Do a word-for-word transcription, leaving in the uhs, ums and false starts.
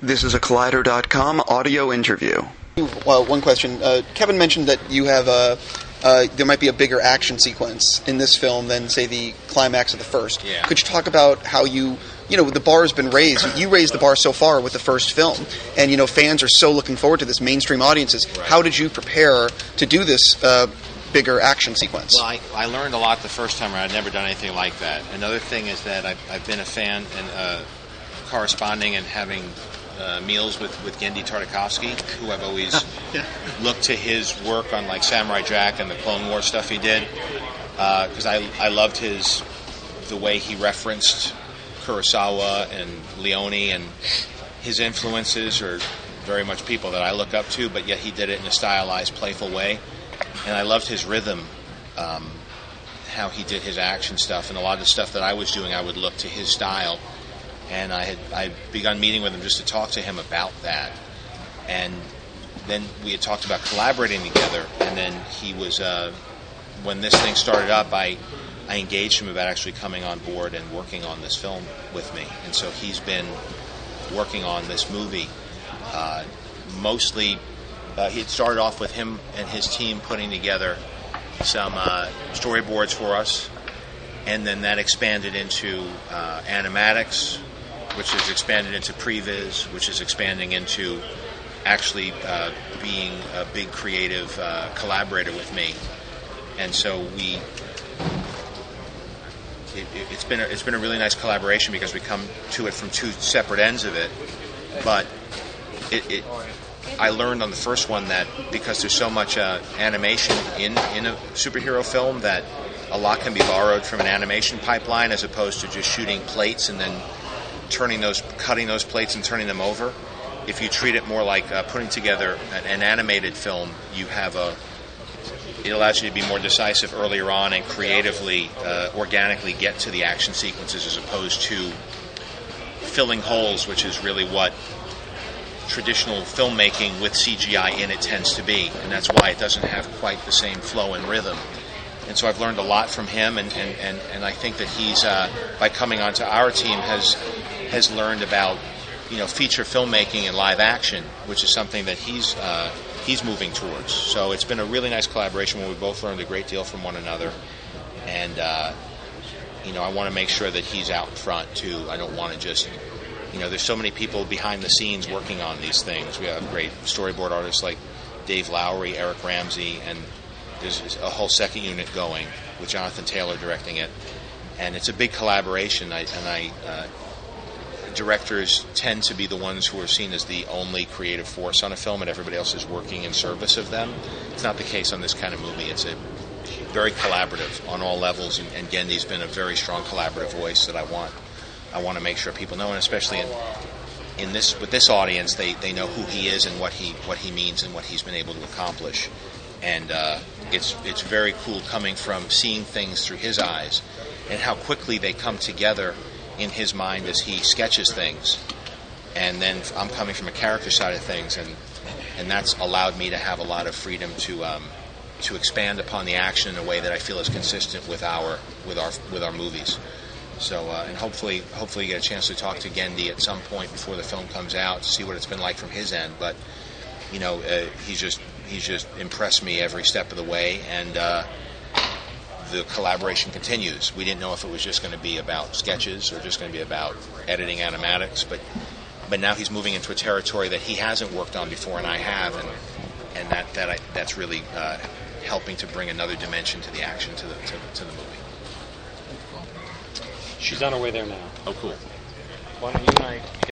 This is a Collider dot com audio interview. Well, one question. Uh, Kevin mentioned that you have a, uh, there might be a bigger action sequence in this film than, say, the climax of the first. Yeah. Could you talk about how you, you know, the bar has been raised. You raised the bar so far with the first film, and, you know, fans are so looking forward to this, mainstream audiences. Right. How did you prepare to do this uh, bigger action sequence? Well, I, I learned a lot the first time around. I'd never done anything like that. Another thing is that I've, I've been a fan and uh, corresponding and having uh, meals with, with Genndy Tartakovsky, who I've always yeah. looked to his work on like Samurai Jack and the Clone Wars stuff he did, because uh, I, I loved his the way he referenced Kurosawa and Leone, and his influences are very much people that I look up to, but yet he did it in a stylized, playful way. And I loved his rhythm, um, how he did his action stuff, and a lot of the stuff that I was doing, I would look to his style. And I had I begun meeting with him just to talk to him about that. And then we had talked about collaborating together. And then he was, uh, when this thing started up, I I engaged him about actually coming on board and working on this film with me. And so he's been working on this movie, uh, mostly. Uh, he had started off with him and his team putting together some uh, storyboards for us, and then that expanded into uh, animatics, which is expanded into previs, which is expanding into actually uh, being a big creative uh, collaborator with me. And so we, it, it's been a, it's been a really nice collaboration because we come to it from two separate ends of it, but it. it I learned on the first one that because there's so much uh, animation in, in a superhero film, that a lot can be borrowed from an animation pipeline as opposed to just shooting plates and then turning those, cutting those plates and turning them over. If you treat it more like uh, putting together an, an animated film, you have a, it allows you to be more decisive earlier on and creatively, uh, organically get to the action sequences as opposed to filling holes, which is really what traditional filmmaking with C G I in it tends to be, and that's why it doesn't have quite the same flow and rhythm. And so I've learned a lot from him, and, and, and, and I think that he's, uh, by coming onto our team, has has learned about, you know, feature filmmaking and live action, which is something that he's uh, he's moving towards. So it's been a really nice collaboration where we both learned a great deal from one another, and uh, you know, I want to make sure that he's out in front too. I don't want to just, you know, there's so many people behind the scenes working on these things. We have great storyboard artists like Dave Lowery, Eric Ramsey, and there's a whole second unit going with Jonathan Taylor directing it. And it's a big collaboration. I, and I, uh, directors tend to be the ones who are seen as the only creative force on a film, and everybody else is working in service of them. It's not the case on this kind of movie. It's a very collaborative on all levels, and, and Genndy's been a very strong collaborative voice that I want. I want to make sure people know, and especially in, in this with this audience, they, they know who he is and what he what he means and what he's been able to accomplish. And uh, it's it's very cool coming from seeing things through his eyes and how quickly they come together in his mind as he sketches things. And then I'm coming from a character side of things, and and that's allowed me to have a lot of freedom to um, to expand upon the action in a way that I feel is consistent with our with our with our movies. So, uh, and hopefully, hopefully, you get a chance to talk to Genndy at some point before the film comes out to see what it's been like from his end. But you know, uh, he's just he's just impressed me every step of the way, and uh, the collaboration continues. We didn't know if it was just going to be about sketches or just going to be about editing animatics, but but now he's moving into a territory that he hasn't worked on before, and I have, and and that that I, that's really uh, helping to bring another dimension to the action to the to, to the movie. She's on her way there now. Oh, cool. Why don't you and I